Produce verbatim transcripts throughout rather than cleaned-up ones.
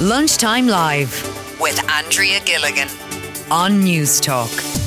Lunchtime Live with Andrea Gilligan on News Talk.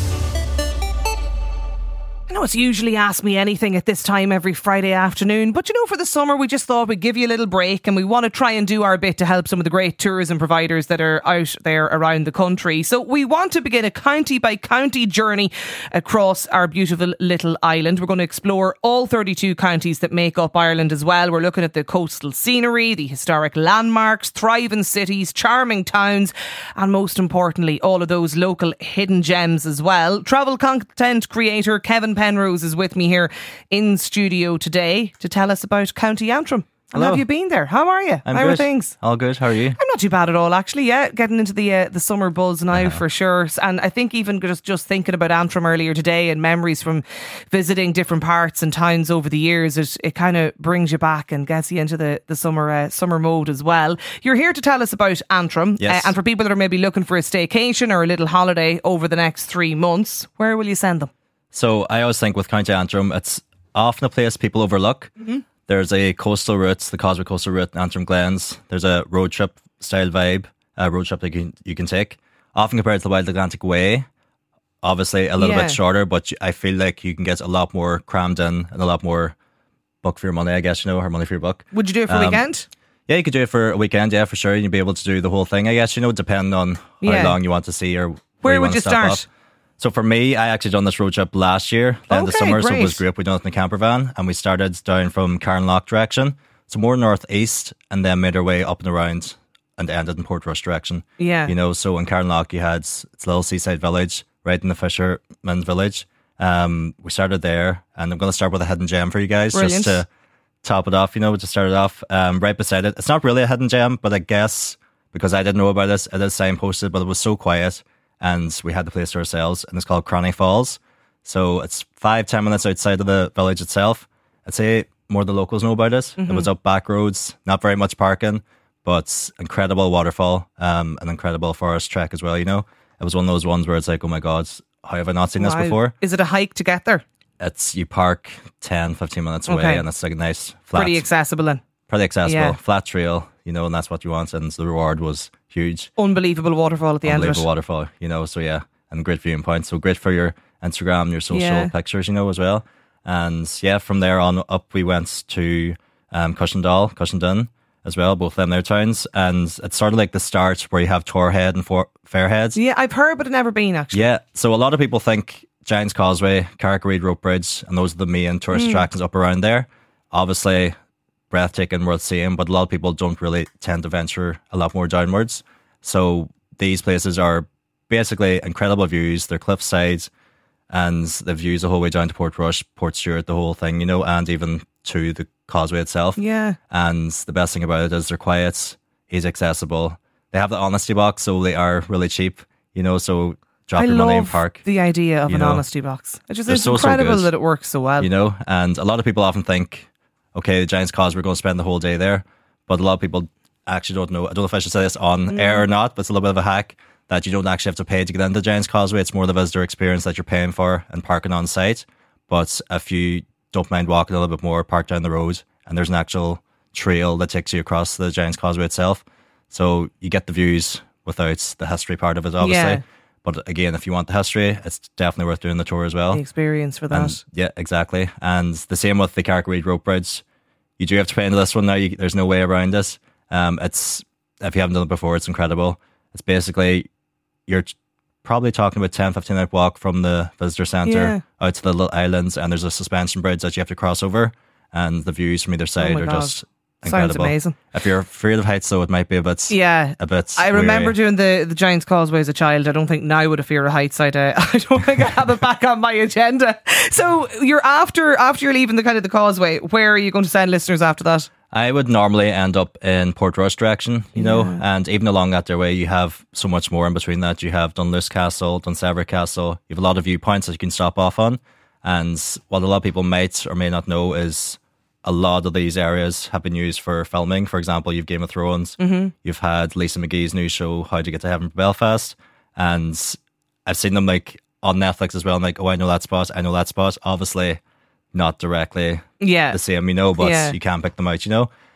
I know it's usually Ask Me Anything at this time every Friday afternoon, but you know, for the summer we just thought we'd give you a little break, and we want to try and do our bit to help some of the great tourism providers that are out there around the country. So we want to begin a county by county journey across our beautiful little island. We're going to explore all thirty-two counties that make up Ireland as well. We're looking at the coastal scenery, the historic landmarks, thriving cities, charming towns, and most importantly, all of those local hidden gems as well. Travel content creator Kevin Penrose is with me here in studio today to tell us about County Antrim. And Hello. have you been there? How are you? I'm How good. are things? All good. How are you? I'm not too bad at all, actually. Yeah, getting into the uh, the summer buzz now uh-huh. for sure. And I think even just, just thinking about Antrim earlier today and memories from visiting different parts and towns over the years, it, it kind of brings you back and gets you into the, the summer uh, summer mode as well. You're here to tell us about Antrim. Yes. Uh, and for people that are maybe looking for a staycation or a little holiday over the next three months, where will you send them? So I always think with County Antrim, it's often a place people overlook. Mm-hmm. There's a coastal route, the Causeway Coastal Route in Antrim Glens. There's a road trip style vibe, a road trip that you can, you can take. Often compared to the Wild Atlantic Way, obviously a little yeah. bit shorter, but I feel like you can get a lot more crammed in and a lot more buck for your money, I guess, you know, or money for your buck. Would you do it for um, a weekend? Yeah, you could do it for a weekend, yeah, for sure. You'd be able to do the whole thing, I guess, you know, depending on how yeah. long you want to see or where, where you would want you to stop start? off. So for me, I actually done this road trip last year, then okay, the summer, great. so it was great. We done it in the camper van, and we started down from Carnlough direction, so more northeast, and then made our way up and around and ended in Portrush direction. Yeah. You know, so in Carnlough you had it's a little seaside village right in the fisherman's village. Um, we started there, and I'm going to start with a hidden gem for you guys, Brilliant. just to top it off, you know, to start it off. Um, right beside it, it's not really a hidden gem, but I guess because I didn't know about this, it is signposted, but it was so quiet. And we had the place to ourselves, and it's called Cranny Falls. So it's five, ten minutes outside of the village itself. I'd say more of the locals know about it. Mm-hmm. It was up back roads, not very much parking, but incredible waterfall, um, an incredible forest trek as well, you know. It was one of those ones where it's like, oh my God, how have I not seen wow. this before? Is it a hike to get there? It's, you park ten, fifteen minutes away, okay. and it's like a nice flat. Pretty accessible then. Pretty accessible, yeah. flat trail, you know, and that's what you want. And the reward was huge. Unbelievable waterfall at the end of it. Unbelievable waterfall, you know, so yeah, and great viewing points. So great for your Instagram, your social yeah. pictures, you know, as well. And yeah, from there on up, we went to um, Cushendall, Cushendon as well, both of them their towns. And it's sort of like the start where you have Torhead and For- Fairhead. Yeah, I've heard, but I've never been actually. Yeah, so a lot of people think Giant's Causeway, Carrick-Reid Rope Bridge, and those are the main tourist mm. attractions up around there. Obviously, breathtaking, worth seeing, but a lot of people don't really tend to venture a lot more downwards. So these places are basically incredible views. They're cliff sides, and the views the whole way down to Portrush, Port Stewart, the whole thing, you know, and even to the causeway itself. Yeah. And the best thing about it is they're quiet, easy accessible. They have the honesty box, so they are really cheap, you know, so drop I your love money in park. the idea of you an know. honesty box. It's just They're it's so, so incredible good. that it works so well. You know, and a lot of people often think, okay, the Giant's Causeway, we're going to spend the whole day there. But a lot of people actually don't know. I don't know if I should say this on mm. air or not, but it's a little bit of a hack that you don't actually have to pay to get into the Giant's Causeway. It's more the visitor experience that you're paying for and parking on site. But if you don't mind walking a little bit more, park down the road, and there's an actual trail that takes you across the Giant's Causeway itself. So you get the views without the history part of it, obviously. Yeah. But again, if you want the history, it's definitely worth doing the tour as well. The experience for that. And, yeah, exactly. And the same with the Carrick-Reid Rope Bridge. You do have to pay into this one now. You, there's no way around this. Um, it's if you haven't done it before, it's incredible. It's basically, you're t- probably talking about ten, fifteen minute walk from the visitor centre Yeah. out to the little islands, and there's a suspension bridge that you have to cross over, and the views from either side my are God. just Sounds incredible. amazing. If you're afraid of heights, though, it might be a bit. Yeah, a bit. I remember weary. doing the, the Giant's Causeway as a child. I don't think now with a fear of heights, I'd, uh, I don't think I have it back on my agenda. So you're after after you're leaving the kind of the causeway. Where are you going to send listeners after that? I would normally end up in Portrush direction, you know, Yeah. and even along that their way, you have so much more in between that. You have Dunluce Castle, Dunseverick Castle. You have a lot of viewpoints that you can stop off on. And what a lot of people might or may not know is a lot of these areas have been used for filming. For example, you've Game of Thrones. Mm-hmm. You've had Lisa McGee's new show, How to Get to Heaven from Belfast. And I've seen them like on Netflix as well. I'm like, oh, I know that spot. I know that spot. Obviously, not directly Yeah. the same, you know, but Yeah. you can pick them out, you know.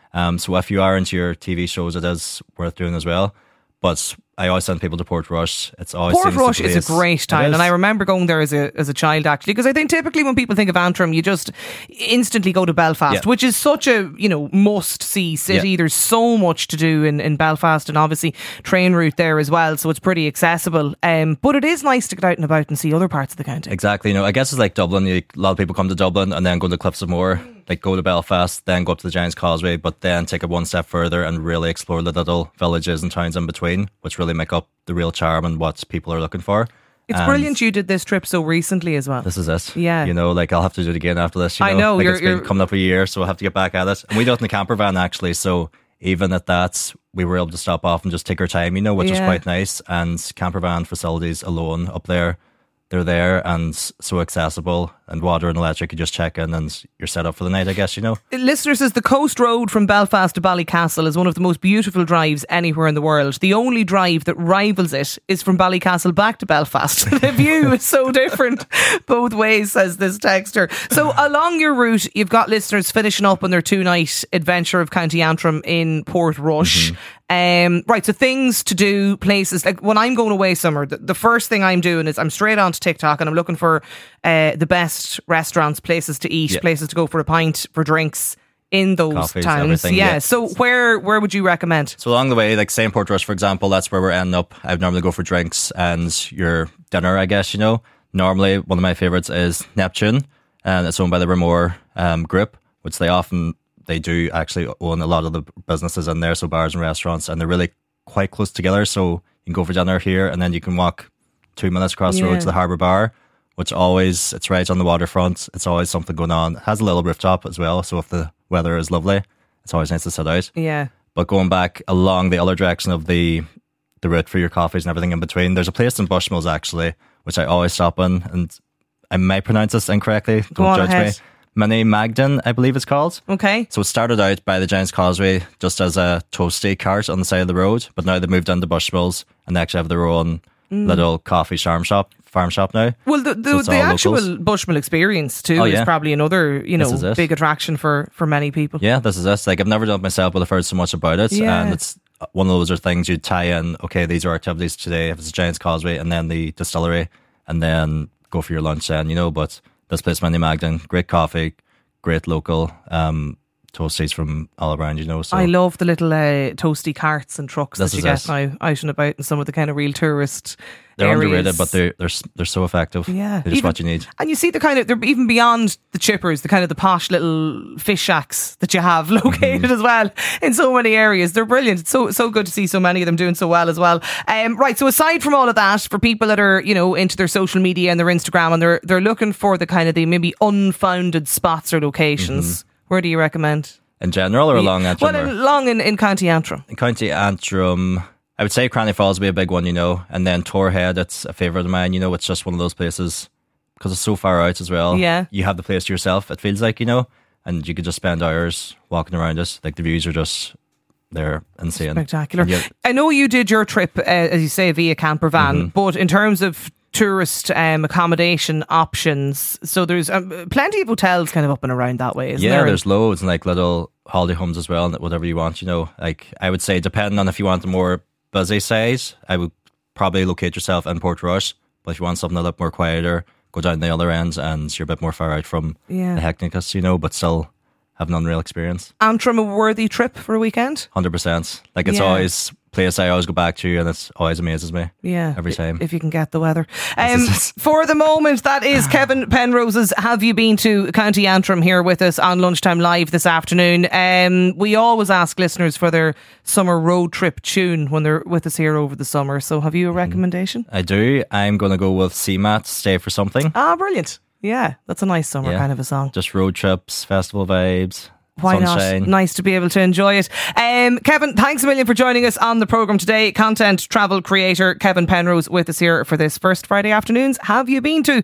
Um, so if you are into your T V shows, it is worth doing as well. But I always send people to Portrush. It's always Portrush is a great time, and I remember going there as a as a child actually, because I think typically when people think of Antrim, you just instantly go to Belfast, yeah. which is such a you know must see city. Yeah. There's so much to do in, in Belfast, and obviously train route there as well, so it's pretty accessible. Um, but it is nice to get out and about and see other parts of the county. Exactly. You know, I guess it's like Dublin. You, a lot of people come to Dublin and then go to Cliffs of Moher. Like go to Belfast, then go up to the Giant's Causeway, but then take it one step further and really explore the little villages and towns in between, which really make up the real charm and what people are looking for. It's and brilliant you did this trip so recently as well. This is it. Yeah. You know, like I'll have to do it again after this. You know? I know. Like you're, it's been you're... coming up a year, so I'll have to get back at it. And we do it in the camper van actually, so even at that, we were able to stop off and just take our time, you know, which yeah. was quite nice. And camper van facilities alone up there, they're there and so accessible, and water and electric, you just check in and you're set up for the night, I guess, you know. Listener says the coast road from Belfast to Ballycastle is one of the most beautiful drives anywhere in the world. The only drive that rivals it is from Ballycastle back to Belfast. The view is so different both ways, says this texter. So along your route, you've got listeners finishing up on their two-night adventure of County Antrim in Portrush. Mm-hmm. Um, right, so things to do, places like when I'm going away somewhere, the, the first thing I'm doing is I'm straight onto TikTok and I'm looking for uh, the best restaurants, places to eat, yeah. places to go for a pint, for drinks in those Coffees, towns. Yeah. yeah. So where where would you recommend? So along the way, like say in Portrush, for example, that's where we're ending up. I would normally go for drinks and your dinner, I guess, you know. Normally, one of my favourites is Neptune, and it's owned by the Ramore um, Group, which they often... They do actually own a lot of the businesses in there, so bars and restaurants, and they're really quite close together. So you can go for dinner here, and then you can walk two minutes across the yeah. road to the Harbour Bar, which always, it's right on the waterfront. It's always something going on. It has a little rooftop as well, so if the weather is lovely, it's always nice to sit out. Yeah. But going back along the other direction of the the route for your coffees and everything in between, there's a place in Bushmills actually, which I always stop in, and I might pronounce this incorrectly. Go Don't on judge ahead. me. Mini Magdon, I believe it's called. Okay. So it started out by the Giant's Causeway just as a toasty cart on the side of the road, but now they've moved into Bushmills and they actually have their own mm. little coffee farm shop, farm shop now. Well, the, the, so the actual locals. Bushmill experience too oh, is yeah. probably another, you know, big attraction for, for many people. Yeah, this is it. Like I've never done it myself, but I've heard so much about it, yeah. and it's one of those are things you tie in. Okay, these are activities today. If it's the Giant's Causeway, and then the distillery, and then go for your lunch then, you know. But this place, Mini Magdon, great coffee. Great local um, toasties from all around, you know. So I love the little uh, toasty carts and trucks this that you get it. now out and about in some of the kind of real tourist They're areas. underrated, but they're they're they're so effective. Yeah, they're just even, what you need. And you see the kind of they're even beyond the chippers, the kind of the posh little fish shacks that you have located mm-hmm. as well in so many areas. They're brilliant. It's so so good to see so many of them doing so well as well. Um, right. So aside from all of that, for people that are you know into their social media and their Instagram, and they're they're looking for the kind of the maybe unfounded spots or locations, mm-hmm. where do you recommend? In general or along Antrim? Well, along in, in County Antrim. In County Antrim, I would say Cranny Falls would be a big one, you know, and then Torhead, it's a favourite of mine, you know, it's just one of those places, because it's so far out as well. Yeah. You have the place to yourself, it feels like, you know, and you could just spend hours walking around it. Like the views are just, they're insane. Spectacular. I know you did your trip, uh, as you say, via camper van, mm-hmm. but in terms of tourist um, accommodation options, so there's um, plenty of hotels kind of up and around that way, isn't yeah, there? Yeah, there's loads, and like little holiday homes as well, and whatever you want, you know. Like I would say, depending on if you want a more busy size, I would probably locate yourself in Portrush, but if you want something a little more quieter, go down the other end and you're a bit more far out from yeah. the hecticness, you know, but still have an unreal experience. Antrim a worthy trip for a weekend? one hundred percent. Like it's yeah. always place I always go back to, and it always amazes me. Yeah, every time. If you can get the weather. Um, for the moment, that is Kevin Penrose's Have You Been to County Antrim here with us on Lunchtime Live this afternoon. Um, we always ask listeners for their summer road trip tune when they're with us here over the summer. So have you a recommendation? I do. I'm going to go with C MAT, Stay for Something. Ah, brilliant. Yeah, that's a nice summer yeah. kind of a song. Just road trips, festival vibes. Why sunshine. not? Nice to be able to enjoy it. Um, Kevin, thanks a million for joining us on the programme today. Content travel creator Kevin Penrose with us here for this first Friday afternoons. Have you been to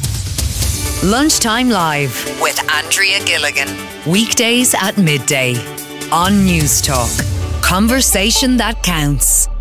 Lunchtime Live with Andrea Gilligan? Weekdays at midday on News Talk. Conversation that counts.